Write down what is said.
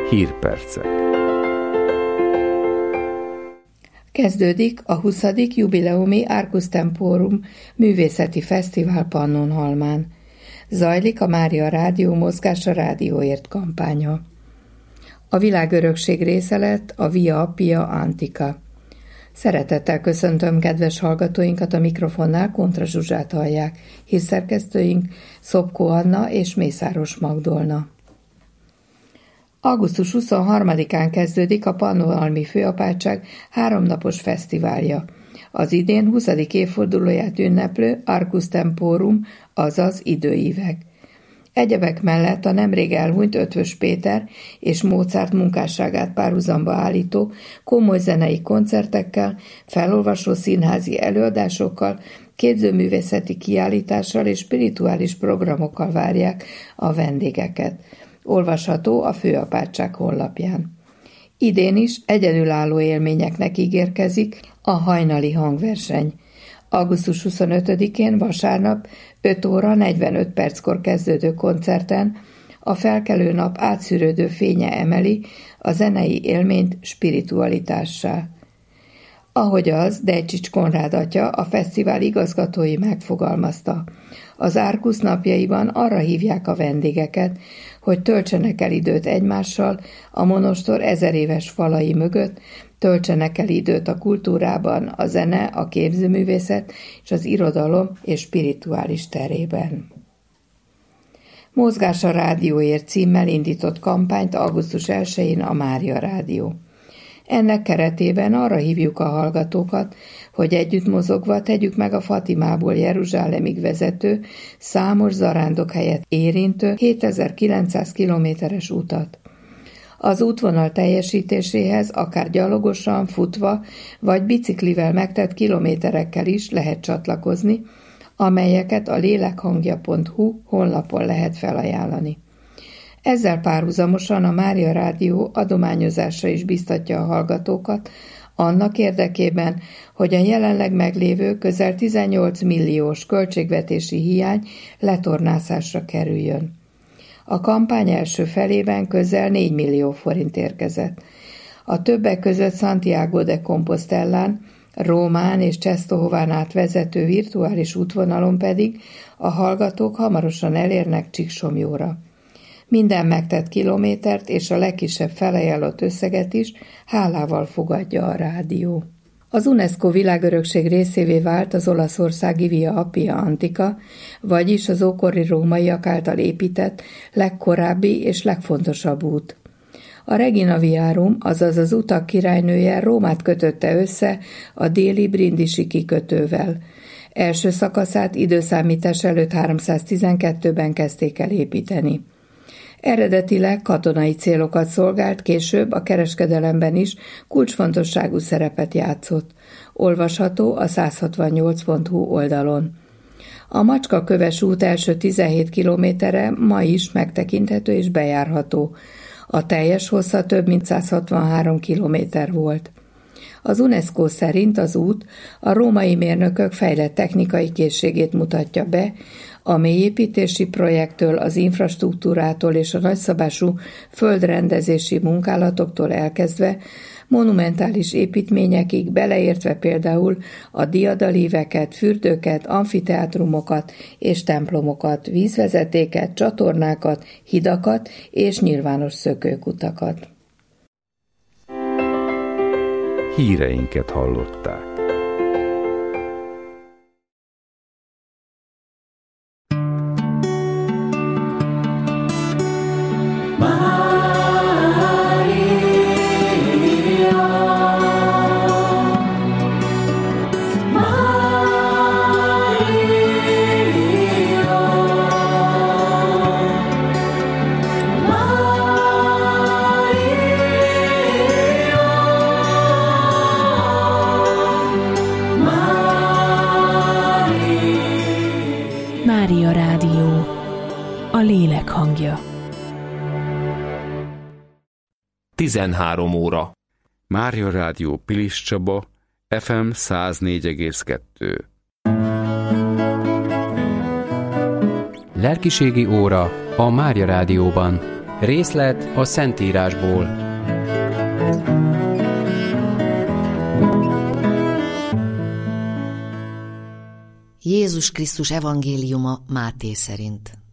Hírpercek. Kezdődik a 20. jubileumi Arcus Temporum művészeti fesztivál Pannonhalmán. Zajlik a Mária Rádió Mozgás a Rádióért kampánya. A világörökség része lett a Via Appia Antica. Szeretettel köszöntöm kedves hallgatóinkat, a mikrofonnál Kontra Zsuzsát hallják, hírszerkesztőink Szopkó Anna és Mészáros Magdolna. Augusztus 23-án kezdődik a Pannonhalmi Főapátság 3 napos fesztiválja. Az idén 20. évfordulóját ünneplő Arcus Temporum, azaz időívek. Egyebek mellett a nemrég elhunyt Eötvös Péter és Mozart munkásságát párhuzamba állító komoly zenei koncertekkel, felolvasó színházi előadásokkal, képzőművészeti kiállítással és spirituális programokkal várják a vendégeket. Olvasható a Főapátság honlapján. Idén is egyedülálló élményeknek ígérkezik a hajnali hangverseny. Augusztus 25-én vasárnap 5 óra 45 perckor kezdődő koncerten a felkelő nap átszűrődő fénye emeli a zenei élményt spiritualitássá. Ahogy az Dejcsics Konrád atya, a fesztivál igazgatói megfogalmazta, az Arcus napjaiban arra hívják a vendégeket, hogy töltsenek el időt egymással a monostor 1000 éves falai mögött, töltsenek el időt a kultúrában, a zene, a képzőművészet és az irodalom és spirituális terében. Mozgás a Rádióért címmel indított kampányt augusztus 1-én a Mária Rádió. Ennek keretében arra hívjuk a hallgatókat, hogy együtt mozogva tegyük meg a Fatimából Jeruzsálemig vezető, számos zarándokhelyet érintő 7900 kilométeres utat. Az útvonal teljesítéséhez akár gyalogosan, futva vagy biciklivel megtett kilométerekkel is lehet csatlakozni, amelyeket a lélekhangja.hu honlapon lehet felajánlani. Ezzel párhuzamosan a Mária Rádió adományozásra is biztatja a hallgatókat, annak érdekében, hogy a jelenleg meglévő közel 18 milliós költségvetési hiány letornászásra kerüljön. A kampány első felében közel 4 millió forint érkezett. A többek között Santiago de Compostelán, Rómán és Csestohován át vezető virtuális útvonalon pedig a hallgatók hamarosan elérnek Csíksomjóra. Minden megtett kilométert és a legkisebb felajánlott összeget is hálával fogadja a rádió. Az UNESCO világörökség részévé vált az olaszországi Via Appia Antica, vagyis az ókori rómaiak által épített legkorábbi és legfontosabb út. A Regina Viarum, azaz az utak királynője Rómát kötötte össze a déli Brindisi kikötővel. Első szakaszát időszámítás előtt 312-ben kezdték el építeni. Eredetileg katonai célokat szolgált, később a kereskedelemben is kulcsfontosságú szerepet játszott. Olvasható a 168.hu oldalon. A Macskaköves út első 17 kilométere ma is megtekinthető és bejárható. A teljes hossza több mint 163 kilométer volt. Az UNESCO szerint az út a római mérnökök fejlett technikai készségét mutatja be, a mélyépítési projektől, az infrastruktúrától és a nagyszabású földrendezési munkálatoktól elkezdve monumentális építményekig, beleértve például a diadalíveket, fürdőket, amfiteátrumokat és templomokat, vízvezetéket, csatornákat, hidakat és nyilvános szökőkutakat. Híreinket hallották. Mária Rádió, a lélek hangja. 13 óra. Mária Rádió Pilis Csaba, FM 104,2. Lelkiségi óra a Mária Rádióban. Részlet a Szentírásból. Jézus Krisztus evangéliuma Máté szerint.